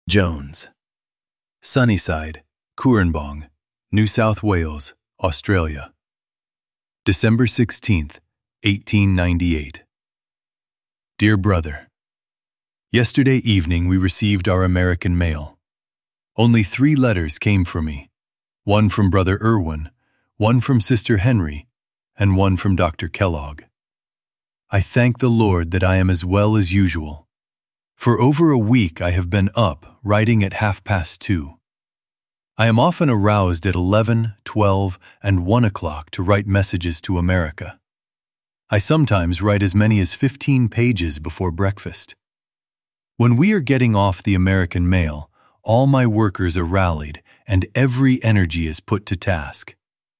Jones, Sunnyside, Cooranbong, New South Wales, Australia. December 16th, 1898. Dear Brother, yesterday evening we received our American mail. Only 3 letters came for me, one from Brother Irwin, one from Sister Henry, and one from Dr. Kellogg. I thank the Lord that I am as well as usual. For over a week I have been up, writing at 2:30. I am often aroused at 11, 12, and 1 o'clock to write messages to America. I sometimes write as many as 15 pages before breakfast. When we are getting off the American mail, all my workers are rallied and every energy is put to task.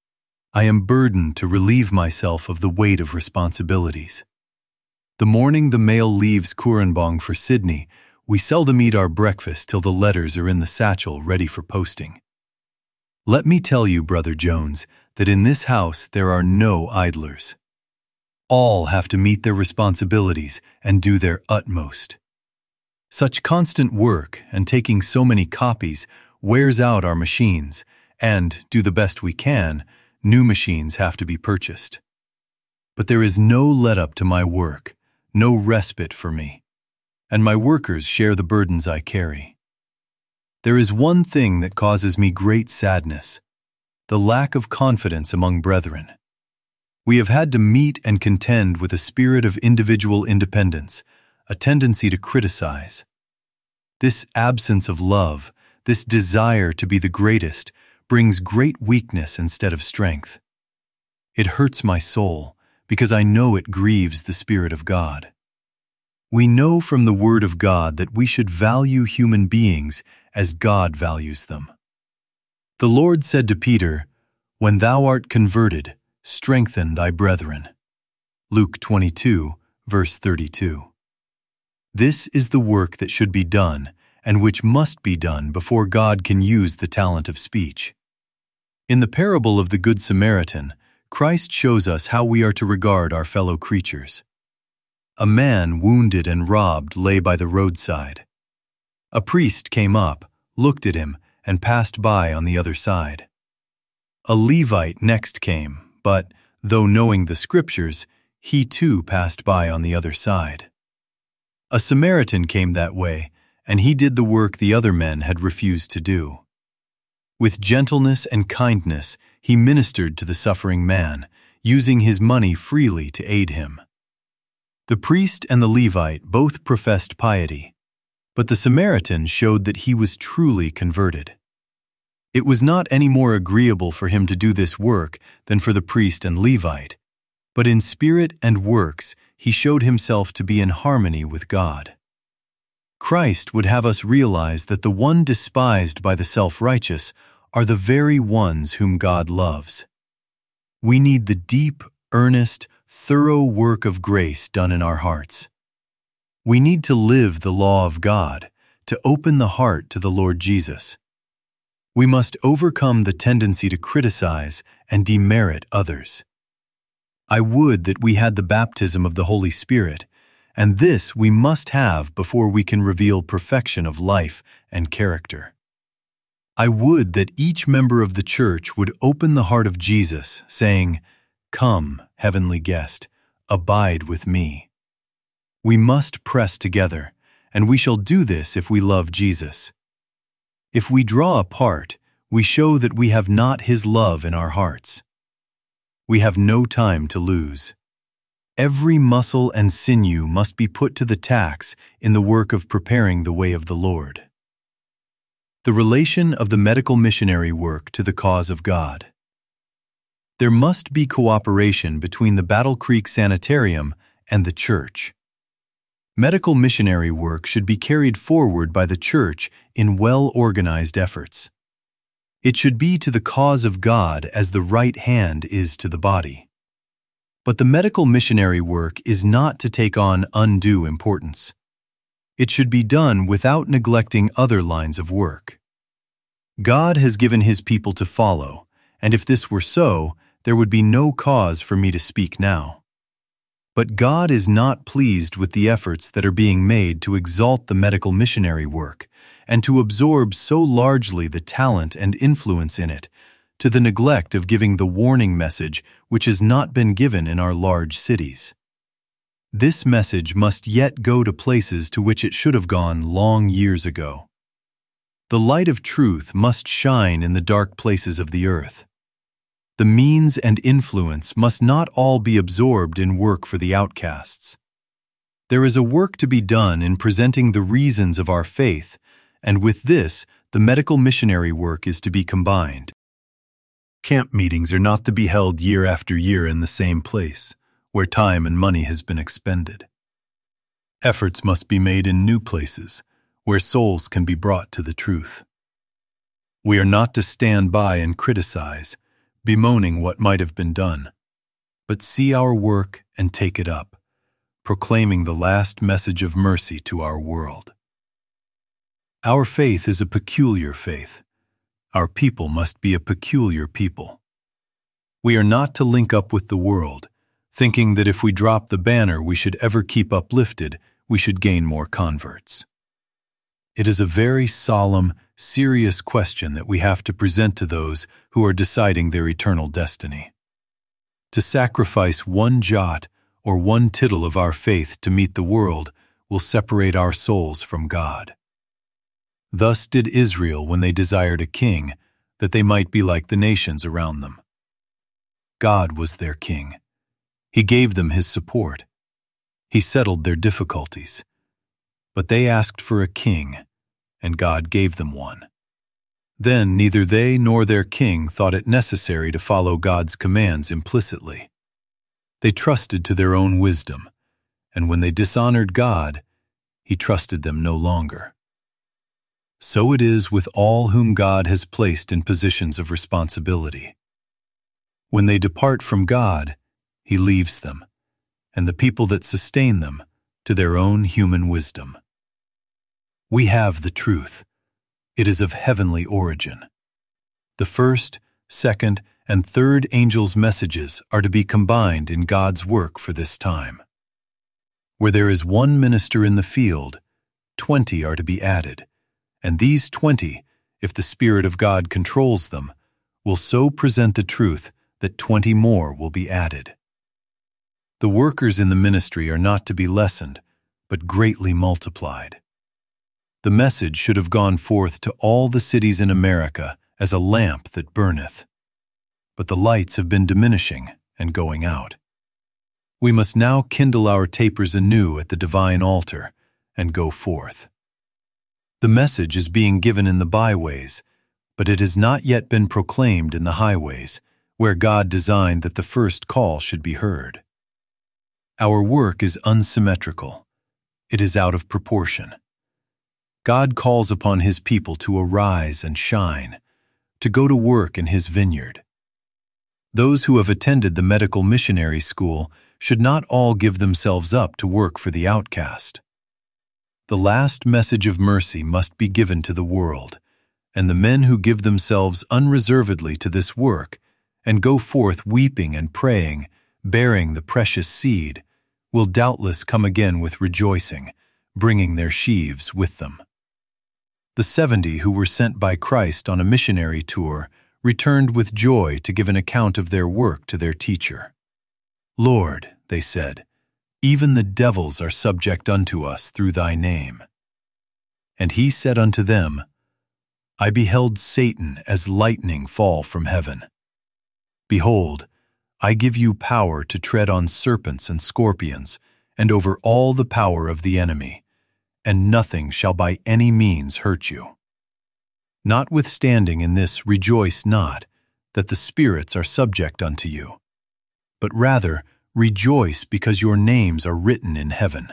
I am burdened to relieve myself of the weight of responsibilities. The morning the mail leaves Cooranbong for Sydney, we seldom eat our breakfast till the letters are in the satchel ready for posting. Let me tell you, Brother Jones, that in this house there are no idlers. All have to meet their responsibilities and do their utmost. Such constant work and taking so many copies wears out our machines, and, do the best we can, new machines have to be purchased. But there is no let-up to my work, no respite for me, and my workers share the burdens I carry. There is one thing that causes me great sadness: the lack of confidence among brethren. We have had to meet and contend with a spirit of individual independence, a tendency to criticize. This absence of love, this desire to be the greatest, brings great weakness instead of strength. It hurts my soul, because I know it grieves the Spirit of God. We know from the Word of God that we should value human beings as God values them. The Lord said to Peter, "When thou art converted, strengthen thy brethren." Luke 22, verse 32. This is the work that should be done, and which must be done before God can use the talent of speech. In the parable of the Good Samaritan, Christ shows us how we are to regard our fellow creatures. A man wounded and robbed lay by the roadside. A priest came up, looked at him, and passed by on the other side. A Levite next came, but, though knowing the Scriptures, he too passed by on the other side. A Samaritan came that way, and he did the work the other men had refused to do. With gentleness and kindness, he ministered to the suffering man, using his money freely to aid him. The priest and the Levite both professed piety, but the Samaritan showed that he was truly converted. It was not any more agreeable for him to do this work than for the priest and Levite, but in spirit and works he showed himself to be in harmony with God. Christ would have us realize that the one despised by the self-righteous are the very ones whom God loves. We need the deep, earnest, thorough work of grace done in our hearts. We need to live the law of God, to open the heart to the Lord Jesus. We must overcome the tendency to criticize and demerit others. I would that we had the baptism of the Holy Spirit, and this we must have before we can reveal perfection of life and character. I would that each member of the church would open the heart of Jesus, saying, "Come, heavenly guest, abide with me." We must press together, and we shall do this if we love Jesus. If we draw apart, we show that we have not His love in our hearts. We have no time to lose. Every muscle and sinew must be put to the tax in the work of preparing the way of the Lord. The relation of the medical missionary work to the cause of God. There must be cooperation between the Battle Creek Sanitarium and the church. Medical missionary work should be carried forward by the church in well-organized efforts. It should be to the cause of God as the right hand is to the body. But the medical missionary work is not to take on undue importance. It should be done without neglecting other lines of work. God has given His people to follow, and if this were so, there would be no cause for me to speak now. But God is not pleased with the efforts that are being made to exalt the medical missionary work and to absorb so largely the talent and influence in it, to the neglect of giving the warning message which has not been given in our large cities. This message must yet go to places to which it should have gone long years ago. The light of truth must shine in the dark places of the earth. The means and influence must not all be absorbed in work for the outcasts. There is a work to be done in presenting the reasons of our faith, and with this, the medical missionary work is to be combined. Camp meetings are not to be held year after year in the same place, where time and money has been expended. Efforts must be made in new places, where souls can be brought to the truth. We are not to stand by and criticize, bemoaning what might have been done, but see our work and take it up, proclaiming the last message of mercy to our world. Our faith is a peculiar faith. Our people must be a peculiar people. We are not to link up with the world, thinking that if we drop the banner we should ever keep uplifted, we should gain more converts. It is a very solemn, serious question that we have to present to those who are deciding their eternal destiny. To sacrifice one jot or one tittle of our faith to meet the world will separate our souls from God. Thus did Israel when they desired a king, that they might be like the nations around them. God was their king. He gave them his support. He settled their difficulties. But they asked for a king, and God gave them one. Then neither they nor their king thought it necessary to follow God's commands implicitly. They trusted to their own wisdom, and when they dishonored God, he trusted them no longer. So it is with all whom God has placed in positions of responsibility. When they depart from God, he leaves them, and the people that sustain them, to their own human wisdom. We have the truth. It is of heavenly origin. The first, second, and third angels' messages are to be combined in God's work for this time. Where there is one minister in the field, 20 are to be added, and these 20, if the Spirit of God controls them, will so present the truth that 20 more will be added. The workers in the ministry are not to be lessened, but greatly multiplied. The message should have gone forth to all the cities in America as a lamp that burneth. But the lights have been diminishing and going out. We must now kindle our tapers anew at the divine altar and go forth. The message is being given in the byways, but it has not yet been proclaimed in the highways, where God designed that the first call should be heard. Our work is unsymmetrical. It is out of proportion. God calls upon his people to arise and shine, to go to work in his vineyard. Those who have attended the medical missionary school should not all give themselves up to work for the outcast. The last message of mercy must be given to the world, and the men who give themselves unreservedly to this work and go forth weeping and praying, bearing the precious seed, will doubtless come again with rejoicing, bringing their sheaves with them. The 70 who were sent by Christ on a missionary tour returned with joy to give an account of their work to their teacher. "Lord," they said, "even the devils are subject unto us through thy name." And he said unto them, "I beheld Satan as lightning fall from heaven. Behold, I give you power to tread on serpents and scorpions, and over all the power of the enemy, and nothing shall by any means hurt you. Notwithstanding in this rejoice not, that the spirits are subject unto you, but rather rejoice because your names are written in heaven."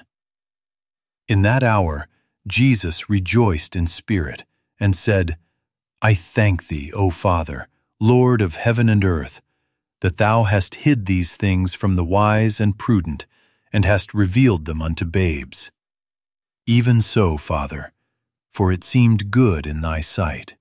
In that hour Jesus rejoiced in spirit, and said, "I thank thee, O Father, Lord of heaven and earth, that thou hast hid these things from the wise and prudent, and hast revealed them unto babes. Even so, Father, for it seemed good in thy sight.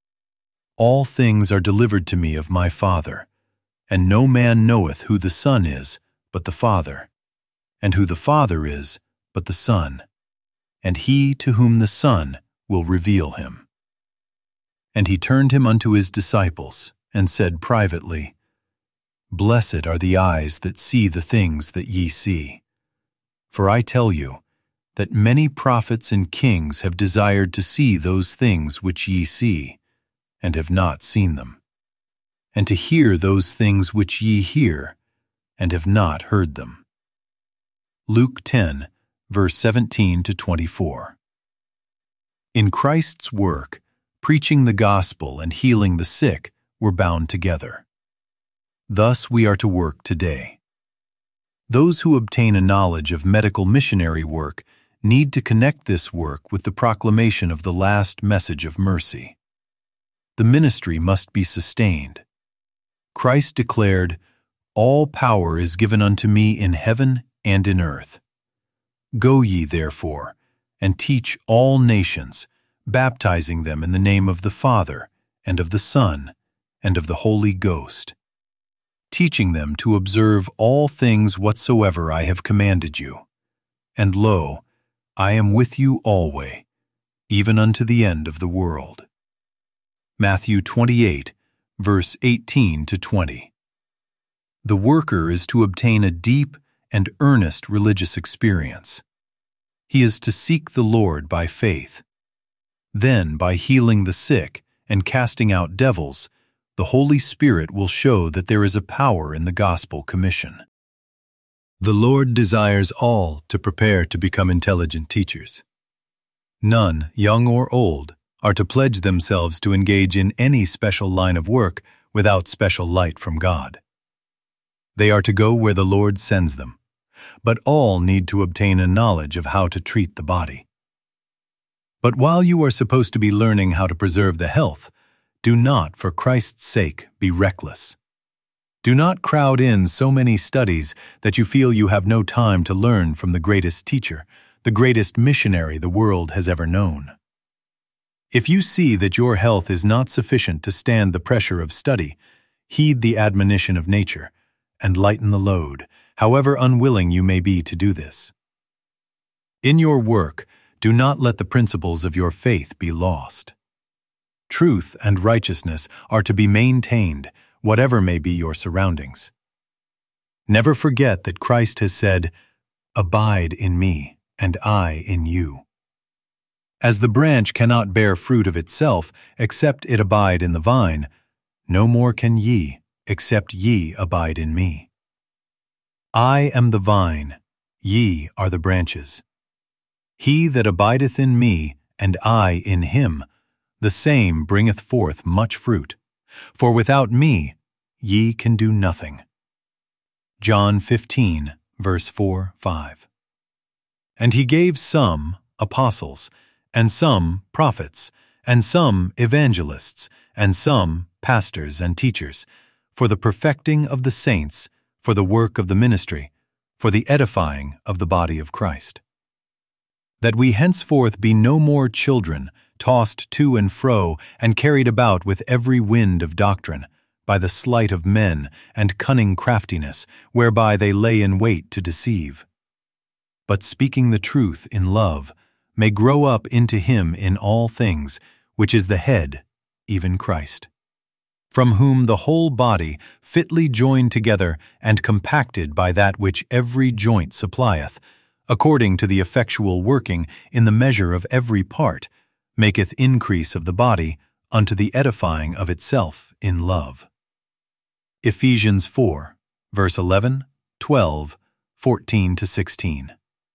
All things are delivered to me of my Father, and no man knoweth who the Son is but the Father, and who the Father is but the Son, and he to whom the Son will reveal him. And he turned him unto his disciples, and said privately, Blessed are the eyes that see the things that ye see. For I tell you, that many prophets and kings have desired to see those things which ye see, and have not seen them, and to hear those things which ye hear, and have not heard them. Luke 10, verse 17 to 24. In Christ's work, preaching the gospel and healing the sick were bound together. Thus we are to work today. Those who obtain a knowledge of medical missionary work need to connect this work with the proclamation of the last message of mercy. The ministry must be sustained. Christ declared, All power is given unto me in heaven and in earth. Go ye therefore, and teach all nations, baptizing them in the name of the Father, and of the Son, and of the Holy Ghost, teaching them to observe all things whatsoever I have commanded you. And lo, I am with you alway, even unto the end of the world. Matthew 28, verse 18 to 20. The worker is to obtain a deep and earnest religious experience. He is to seek the Lord by faith. Then, by healing the sick and casting out devils, the Holy Spirit will show that there is a power in the gospel commission. The Lord desires all to prepare to become intelligent teachers. None, young or old, are to pledge themselves to engage in any special line of work without special light from God. They are to go where the Lord sends them, but all need to obtain a knowledge of how to treat the body. But while you are supposed to be learning how to preserve the health, do not, for Christ's sake, be reckless. Do not crowd in so many studies that you feel you have no time to learn from the greatest teacher, the greatest missionary the world has ever known. If you see that your health is not sufficient to stand the pressure of study, heed the admonition of nature, and lighten the load, however unwilling you may be to do this. In your work, do not let the principles of your faith be lost. Truth and righteousness are to be maintained, whatever may be your surroundings. Never forget that Christ has said, Abide in me, and I in you. As the branch cannot bear fruit of itself except it abide in the vine, no more can ye, except ye abide in me. I am the vine, ye are the branches. He that abideth in me, and I in him, the same bringeth forth much fruit. For without me ye can do nothing. John 15, verse 4-5. And he gave some apostles, and some prophets, and some evangelists, and some pastors and teachers, for the perfecting of the saints, for the work of the ministry, for the edifying of the body of Christ. That we henceforth be no more children, tossed to and fro, and carried about with every wind of doctrine, by the sleight of men and cunning craftiness, whereby they lay in wait to deceive. But speaking the truth in love, may grow up into him in all things, which is the head, even Christ, from whom the whole body, fitly joined together and compacted by that which every joint supplieth, according to the effectual working in the measure of every part, maketh increase of the body unto the edifying of itself in love. Ephesians 4, verse 11, 12, 14-16.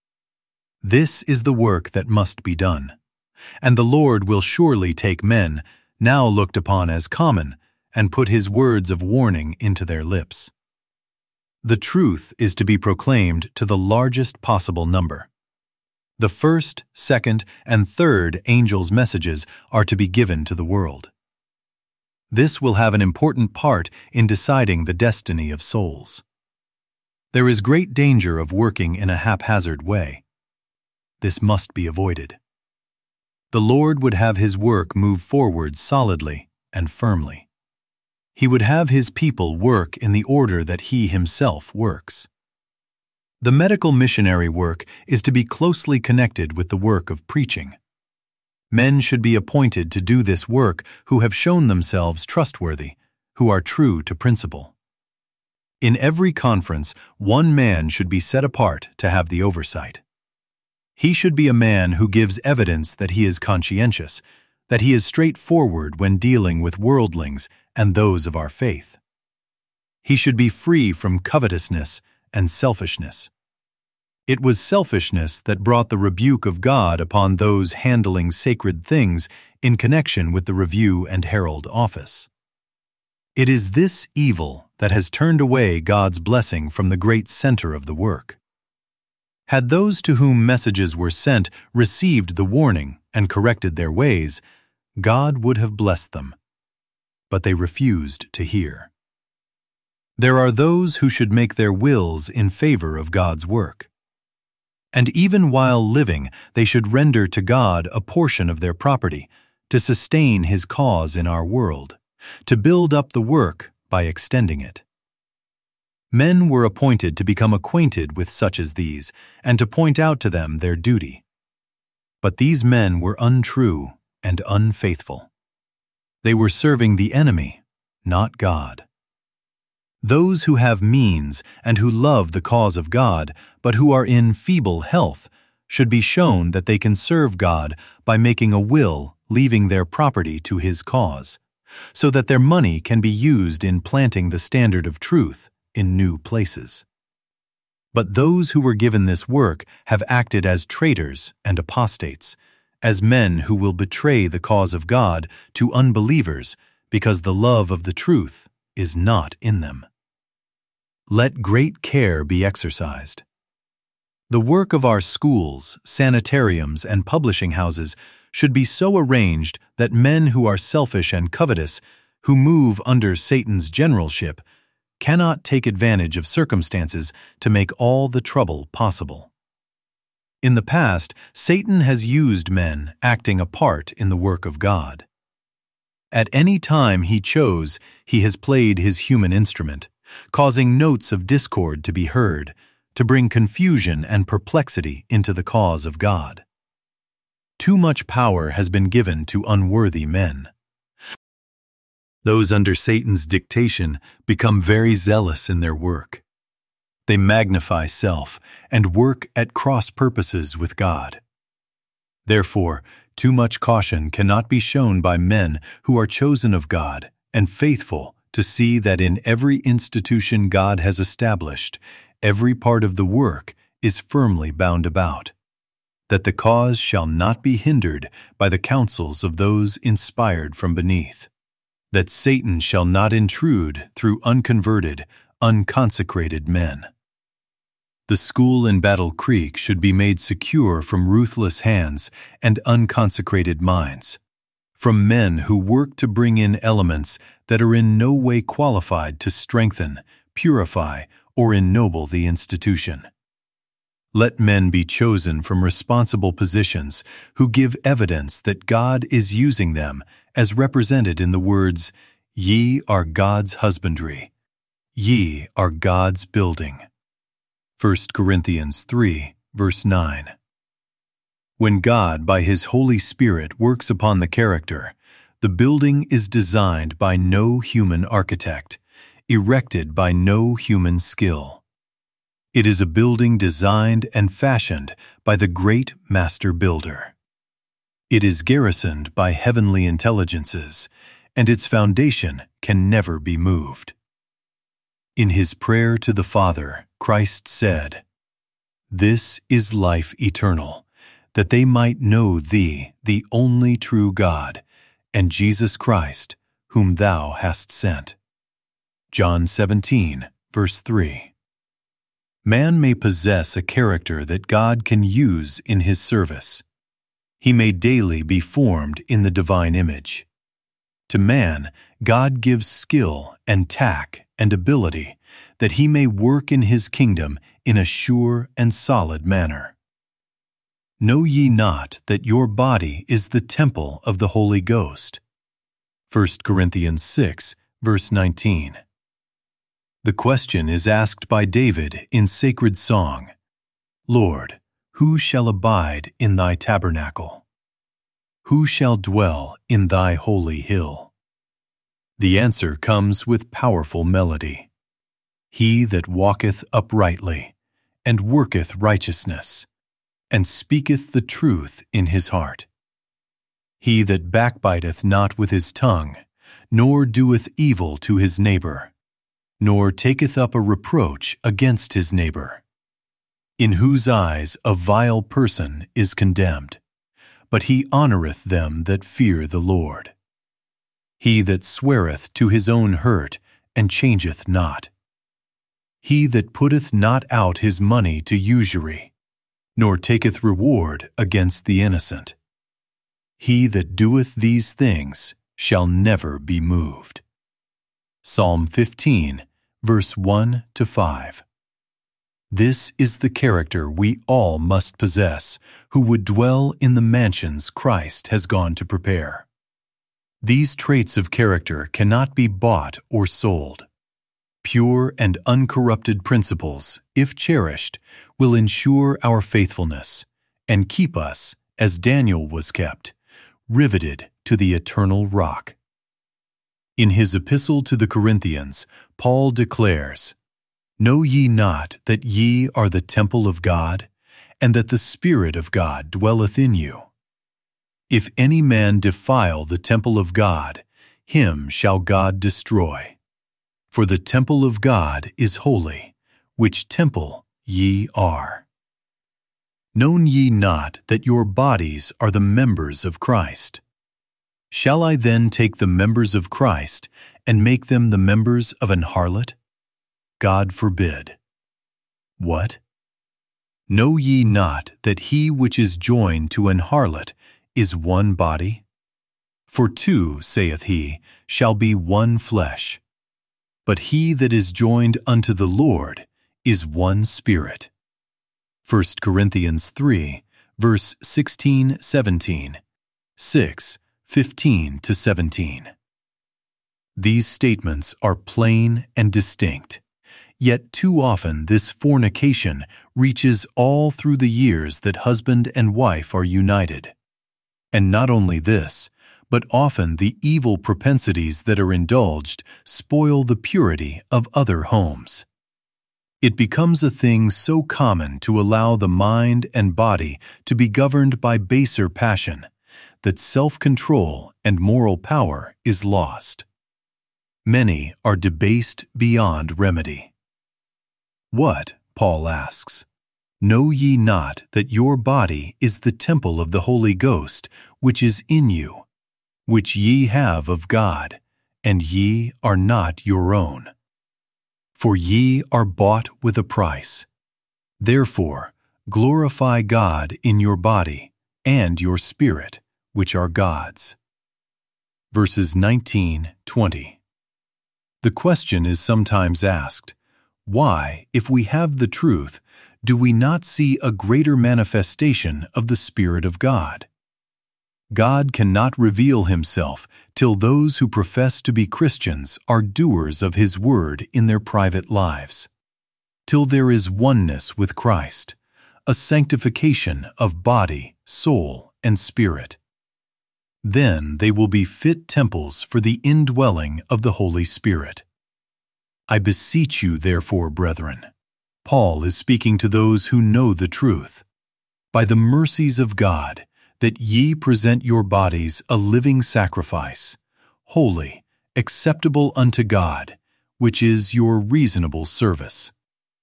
This is the work that must be done, and the Lord will surely take men, now looked upon as common, and put his words of warning into their lips. The truth is to be proclaimed to the largest possible number. The first, second, and third angels' messages are to be given to the world. This will have an important part in deciding the destiny of souls. There is great danger of working in a haphazard way. This must be avoided. The Lord would have his work move forward solidly and firmly. He would have his people work in the order that he himself works. The medical missionary work is to be closely connected with the work of preaching. Men should be appointed to do this work who have shown themselves trustworthy, who are true to principle. In every conference, one man should be set apart to have the oversight. He should be a man who gives evidence that he is conscientious, that he is straightforward when dealing with worldlings and those of our faith. He should be free from covetousness and selfishness. It was selfishness that brought the rebuke of God upon those handling sacred things in connection with the Review and Herald office. It is this evil that has turned away God's blessing from the great center of the work. Had those to whom messages were sent received the warning and corrected their ways, God would have blessed them. But they refused to hear. There are those who should make their wills in favor of God's work. And even while living, they should render to God a portion of their property, to sustain His cause in our world, to build up the work by extending it. Men were appointed to become acquainted with such as these, and to point out to them their duty. But these men were untrue and unfaithful. They were serving the enemy, not God. Those who have means and who love the cause of God, but who are in feeble health, should be shown that they can serve God by making a will leaving their property to His cause, so that their money can be used in planting the standard of truth in new places. But those who were given this work have acted as traitors and apostates, as men who will betray the cause of God to unbelievers because the love of the truth is not in them. Let great care be exercised. The work of our schools, sanitariums, and publishing houses should be so arranged that men who are selfish and covetous, who move under Satan's generalship, cannot take advantage of circumstances to make all the trouble possible. In the past, Satan has used men acting a part in the work of God. At any time he chose, he has played his human instrument, causing notes of discord to be heard, to bring confusion and perplexity into the cause of God. Too much power has been given to unworthy men. Those under Satan's dictation become very zealous in their work. They magnify self and work at cross purposes with God. Therefore, too much caution cannot be shown by men who are chosen of God and faithful to see that in every institution God has established, every part of the work is firmly bound about, that the cause shall not be hindered by the counsels of those inspired from beneath, that Satan shall not intrude through unconverted, unconsecrated men. The school in Battle Creek should be made secure from ruthless hands and unconsecrated minds, from men who work to bring in elements that are in no way qualified to strengthen, purify, or ennoble the institution. Let men be chosen from responsible positions who give evidence that God is using them as represented in the words, "Ye are God's husbandry. Ye are God's building." 1 Corinthians 3, verse 9. When God, by His Holy Spirit, works upon the character, the building is designed by no human architect, erected by no human skill. It is a building designed and fashioned by the great Master Builder. It is garrisoned by heavenly intelligences, and its foundation can never be moved. In His prayer to the Father, Christ said, "This is life eternal, that they might know Thee, the only true God, and Jesus Christ, whom Thou hast sent." John 17, verse 3. Man may possess a character that God can use in His service. He may daily be formed in the divine image. To man, God gives skill and tact and ability that he may work in His kingdom in a sure and solid manner. Know ye not that your body is the temple of the Holy Ghost? 1 Corinthians 6, verse 19. The question is asked by David in sacred song, Lord, who shall abide in thy tabernacle? Who shall dwell in thy holy hill? The answer comes with powerful melody. He that walketh uprightly, and worketh righteousness, and speaketh the truth in his heart. He that backbiteth not with his tongue, nor doeth evil to his neighbor, nor taketh up a reproach against his neighbor, in whose eyes a vile person is condemned, but he honoureth them that fear the Lord. He that sweareth to his own hurt, and changeth not. He that putteth not out his money to usury, nor taketh reward against the innocent. He that doeth these things shall never be moved. Psalm 15, verse 1-5. This is the character we all must possess who would dwell in the mansions Christ has gone to prepare. These traits of character cannot be bought or sold. Pure and uncorrupted principles, if cherished, will ensure our faithfulness and keep us, as Daniel was kept, riveted to the eternal rock. In his epistle to the Corinthians, Paul declares, Know ye not that ye are the temple of God, and that the Spirit of God dwelleth in you? If any man defile the temple of God, him shall God destroy. For the temple of God is holy, which temple ye are. Know ye not that your bodies are the members of Christ? Shall I then take the members of Christ and make them the members of an harlot? God forbid. What? Know ye not that he which is joined to an harlot is one body? For two, saith he, shall be one flesh. But he that is joined unto the Lord is one spirit. 1 Corinthians 3, verse 16-17, 6, 15-17. These statements are plain and distinct, yet too often this fornication reaches all through the years that husband and wife are united. And not only this, but often the evil propensities that are indulged spoil the purity of other homes. It becomes a thing so common to allow the mind and body to be governed by baser passion that self-control and moral power is lost. Many are debased beyond remedy. What, Paul asks, know ye not that your body is the temple of the Holy Ghost which is in you, which ye have of God, and ye are not your own? For ye are bought with a price. Therefore, glorify God in your body and your spirit, which are God's. Verses 19-20. The question is sometimes asked, why, if we have the truth, do we not see a greater manifestation of the Spirit of God? God cannot reveal himself till those who profess to be Christians are doers of his word in their private lives, till there is oneness with Christ, a sanctification of body, soul, and spirit. Then they will be fit temples for the indwelling of the Holy Spirit. I beseech you, therefore, brethren, Paul is speaking to those who know the truth, by the mercies of God, that ye present your bodies a living sacrifice, holy, acceptable unto God, which is your reasonable service.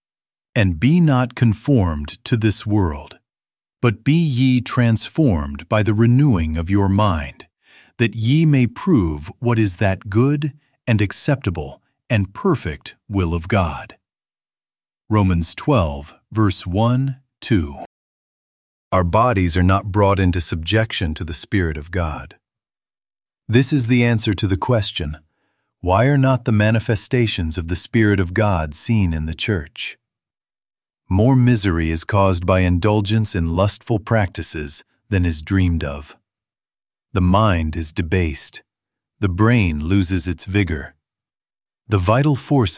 And be not conformed to this world, but be ye transformed by the renewing of your mind, that ye may prove what is that good and acceptable and perfect will of God. Romans 12, verse 1-2. Our bodies are not brought into subjection to the Spirit of God. This is the answer to the question, why are not the manifestations of the Spirit of God seen in the church? More misery is caused by indulgence in lustful practices than is dreamed of. The mind is debased. The brain loses its vigor. The vital forces,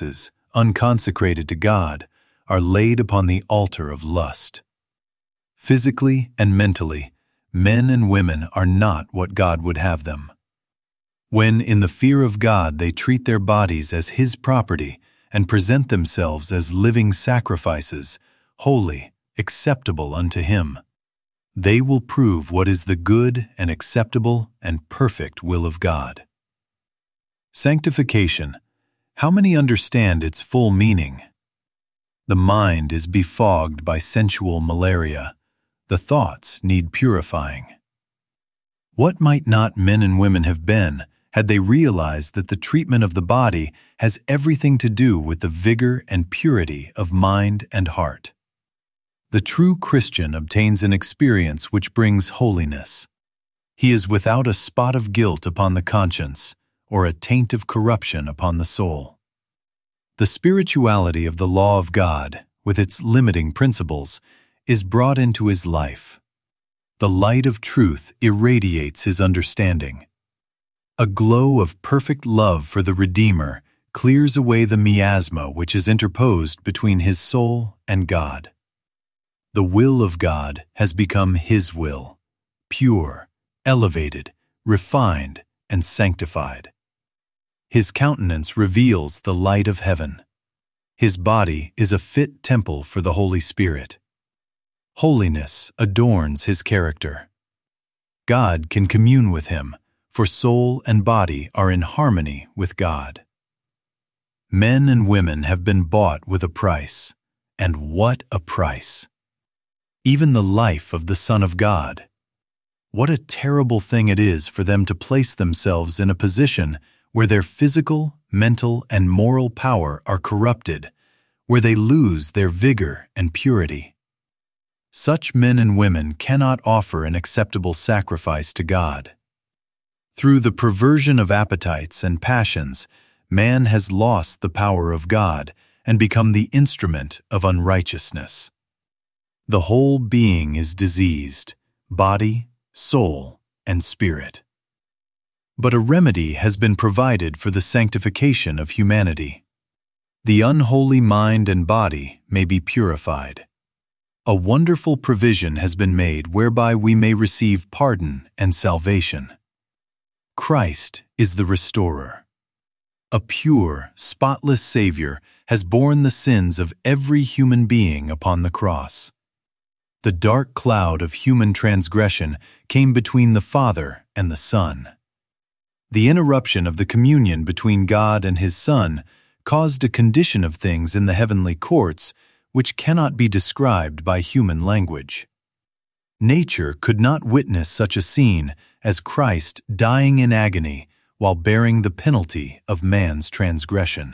unconsecrated to God, are laid upon the altar of lust. Physically and mentally, men and women are not what God would have them. When, in the fear of God, they treat their bodies as His property and present themselves as living sacrifices, holy, acceptable unto Him, they will prove what is the good and acceptable and perfect will of God. Sanctification. How many understand its full meaning? The mind is befogged by sensual malaria. The thoughts need purifying. What might not men and women have been had they realized that the treatment of the body has everything to do with the vigor and purity of mind and heart? The true Christian obtains an experience which brings holiness. He is without a spot of guilt upon the conscience or a taint of corruption upon the soul. The spirituality of the law of God, with its limiting principles, is brought into his life. The light of truth irradiates his understanding. A glow of perfect love for the Redeemer clears away the miasma which is interposed between his soul and God. The will of God has become his will, pure, elevated, refined, and sanctified. His countenance reveals the light of heaven. His body is a fit temple for the Holy Spirit. Holiness adorns his character. God can commune with him, for soul and body are in harmony with God. Men and women have been bought with a price, and what a price! Even the life of the Son of God. What a terrible thing it is for them to place themselves in a position where their physical, mental, and moral power are corrupted, where they lose their vigor and purity. Such men and women cannot offer an acceptable sacrifice to God. Through the perversion of appetites and passions, man has lost the power of God and become the instrument of unrighteousness. The whole being is diseased, body, soul, and spirit. But a remedy has been provided for the sanctification of humanity. The unholy mind and body may be purified. A wonderful provision has been made whereby we may receive pardon and salvation. Christ is the restorer. A pure, spotless Savior has borne the sins of every human being upon the cross. The dark cloud of human transgression came between the Father and the Son. The interruption of the communion between God and His Son caused a condition of things in the heavenly courts which cannot be described by human language. Nature could not witness such a scene as Christ dying in agony while bearing the penalty of man's transgression.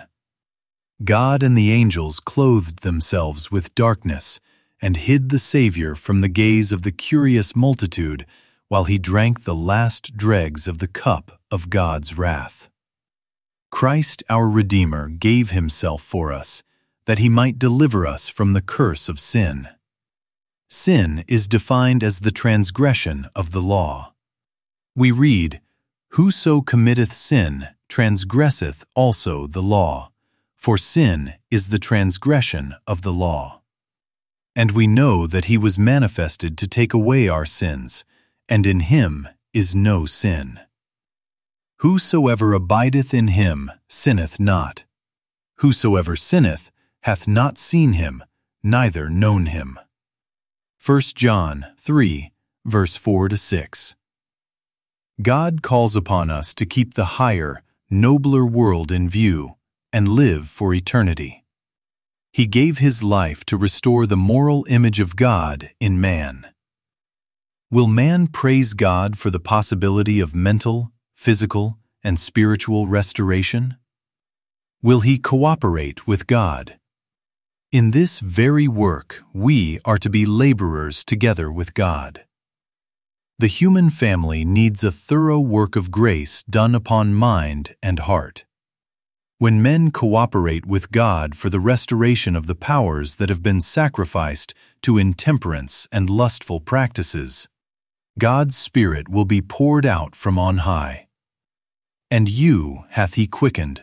God and the angels clothed themselves with darkness and hid the Savior from the gaze of the curious multitude while he drank the last dregs of the cup of God's wrath. Christ, our Redeemer, gave himself for us, that he might deliver us from the curse of sin. Sin is defined as the transgression of the law. We read, "Whoso committeth sin transgresseth also the law, for sin is the transgression of the law." And we know that he was manifested to take away our sins, and in him is no sin. Whosoever abideth in him sinneth not. Whosoever sinneth hath not seen him, neither known him. 1 John 3, verse 4-6. God calls upon us to keep the higher, nobler world in view and live for eternity. He gave his life to restore the moral image of God in man. Will man praise God for the possibility of mental, physical, and spiritual restoration? Will he cooperate with God? In this very work, we are to be laborers together with God. The human family needs a thorough work of grace done upon mind and heart. When men cooperate with God for the restoration of the powers that have been sacrificed to intemperance and lustful practices, God's Spirit will be poured out from on high. And you hath he quickened,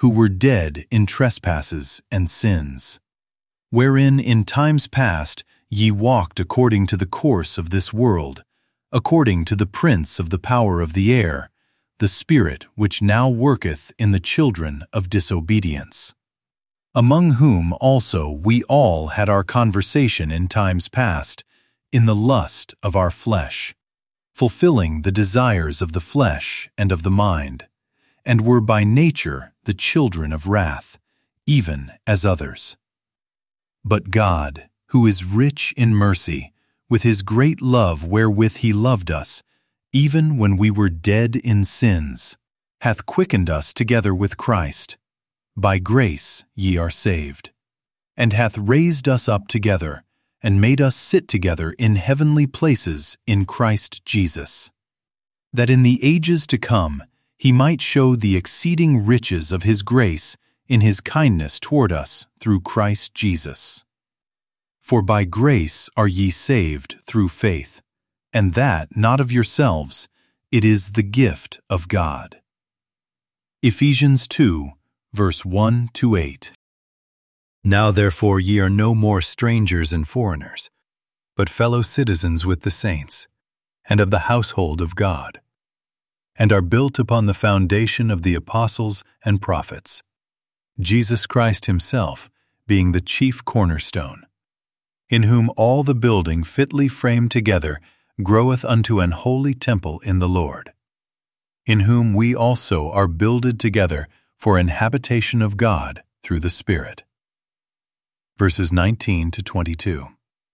who were dead in trespasses and sins, wherein in times past ye walked according to the course of this world, according to the prince of the power of the air, the spirit which now worketh in the children of disobedience, among whom also we all had our conversation in times past, in the lust of our flesh, fulfilling the desires of the flesh and of the mind, and were by nature the children of wrath, even as others. But God, who is rich in mercy, with his great love wherewith he loved us, even when we were dead in sins, hath quickened us together with Christ. By grace ye are saved, and hath raised us up together, and made us sit together in heavenly places in Christ Jesus, that in the ages to come he might show the exceeding riches of his grace in his kindness toward us through Christ Jesus. For by grace are ye saved through faith, and that not of yourselves, it is the gift of God. Ephesians 2, verse 1-8. Now therefore ye are no more strangers and foreigners, but fellow citizens with the saints, and of the household of God, and are built upon the foundation of the apostles and prophets, Jesus Christ himself being the chief cornerstone, in whom all the building fitly framed together groweth unto an holy temple in the Lord, in whom we also are builded together for an habitation of God through the Spirit. Verses 19-22.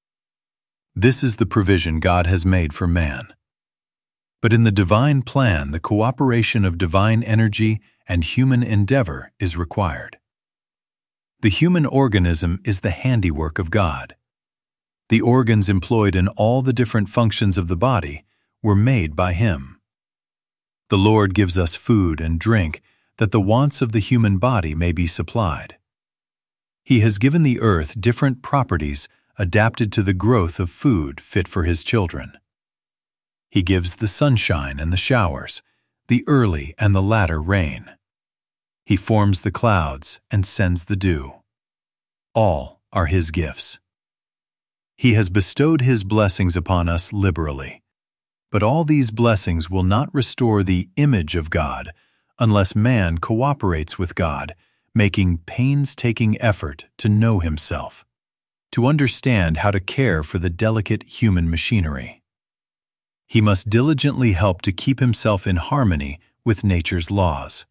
This is the provision God has made for man. But in the divine plan, the cooperation of divine energy and human endeavor is required. The human organism is the handiwork of God. The organs employed in all the different functions of the body were made by him. The Lord gives us food and drink that the wants of the human body may be supplied. He has given the earth different properties adapted to the growth of food fit for his children. He gives the sunshine and the showers, the early and the latter rain. He forms the clouds and sends the dew. All are his gifts. He has bestowed his blessings upon us liberally, but all these blessings will not restore the image of God unless man cooperates with God, making painstaking effort to know himself, to understand how to care for the delicate human machinery. He must diligently help to keep himself in harmony with nature's laws.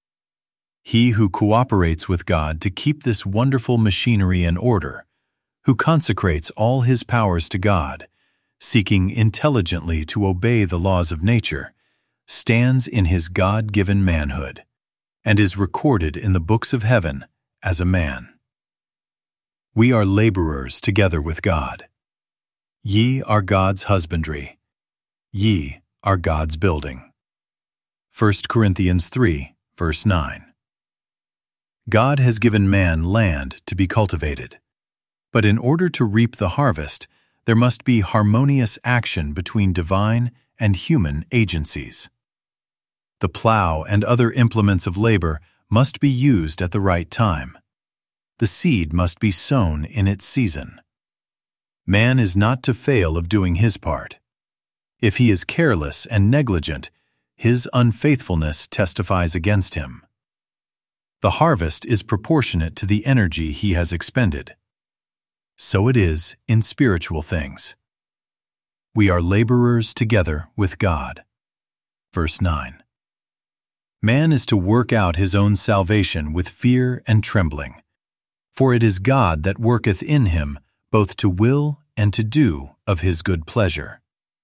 He who cooperates with God to keep this wonderful machinery in order, who consecrates all his powers to God, seeking intelligently to obey the laws of nature, stands in his God-given manhood, and is recorded in the books of heaven as a man. We are laborers together with God. Ye are God's husbandry. Ye are God's building. 1 Corinthians 3, verse 9. God has given man land to be cultivated, but in order to reap the harvest, there must be harmonious action between divine and human agencies. The plow and other implements of labor must be used at the right time. The seed must be sown in its season. Man is not to fail of doing his part. If he is careless and negligent, his unfaithfulness testifies against him. The harvest is proportionate to the energy he has expended. So it is in spiritual things. We are laborers together with God. Verse 9. Man is to work out his own salvation with fear and trembling, for it is God that worketh in him both to will and to do of his good pleasure.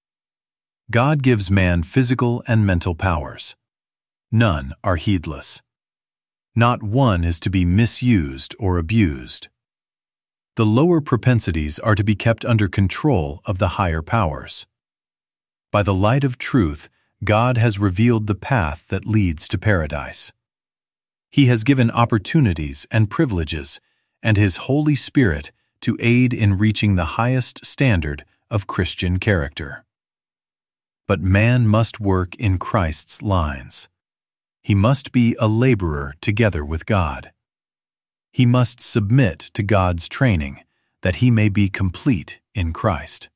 God gives man physical and mental powers. None are heedless. Not one is to be misused or abused. The lower propensities are to be kept under control of the higher powers. By the light of truth, God has revealed the path that leads to paradise. He has given opportunities and privileges and His Holy Spirit to aid in reaching the highest standard of Christian character. But man must work in Christ's lines. he must be a laborer together with God. He must submit to God's training, that he may be complete in Christ.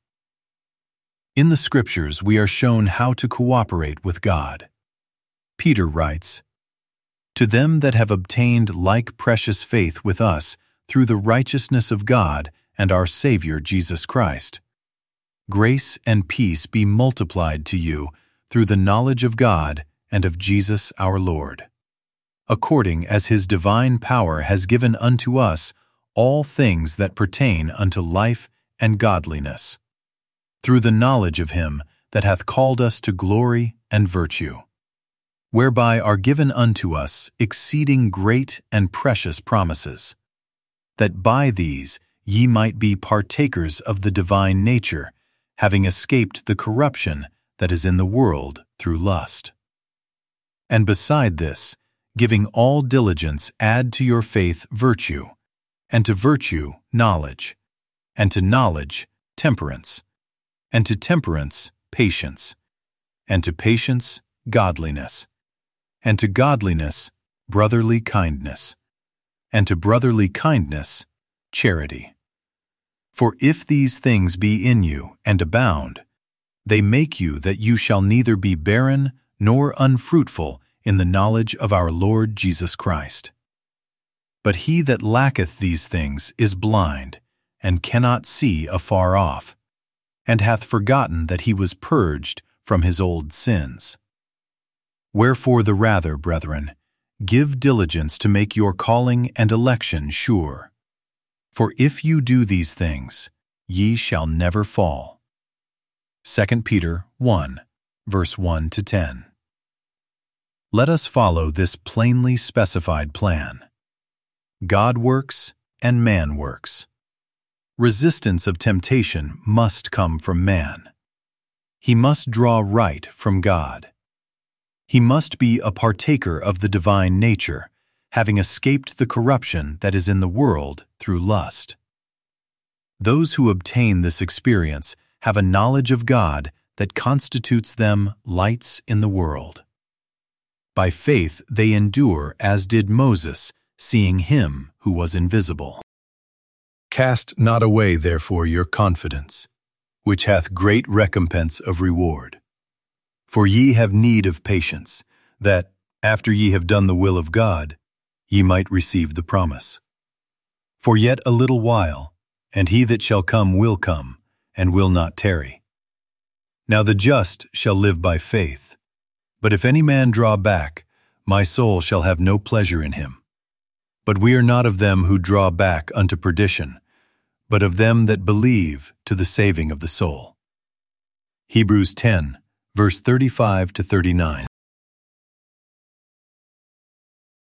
In the Scriptures, we are shown how to cooperate with God. Peter writes, "To them that have obtained like precious faith with us through the righteousness of God and our Savior Jesus Christ, grace and peace be multiplied to you through the knowledge of God and of Jesus our Lord, according as his divine power has given unto us all things that pertain unto life and godliness, through the knowledge of him that hath called us to glory and virtue, whereby are given unto us exceeding great and precious promises, that by these ye might be partakers of the divine nature, having escaped the corruption that is in the world through lust. And beside this, giving all diligence, add to your faith virtue, and to virtue knowledge, and to knowledge temperance, and to temperance patience, and to patience godliness, and to godliness brotherly kindness, and to brotherly kindness charity. For if these things be in you and abound, they make you that you shall neither be barren nor unfruitful in the knowledge of our Lord Jesus Christ. But he that lacketh these things is blind, and cannot see afar off, and hath forgotten that he was purged from his old sins. Wherefore the rather, brethren, give diligence to make your calling and election sure. For if you do these things, ye shall never fall." 2 Peter 1, verse 1-10. Let us follow this plainly specified plan. God works and man works. Resistance of temptation must come from man. He must draw right from God. He must be a partaker of the divine nature, having escaped the corruption that is in the world through lust. Those who obtain this experience have a knowledge of God that constitutes them lights in the world. By faith they endure as did Moses, seeing him who was invisible. Cast not away therefore your confidence, which hath great recompense of reward. For ye have need of patience, that, after ye have done the will of God, ye might receive the promise. For yet a little while, and he that shall come will come, and will not tarry. Now the just shall live by faith. But if any man draw back, my soul shall have no pleasure in him. But we are not of them who draw back unto perdition, but of them that believe to the saving of the soul. Hebrews 10, verse 35-39.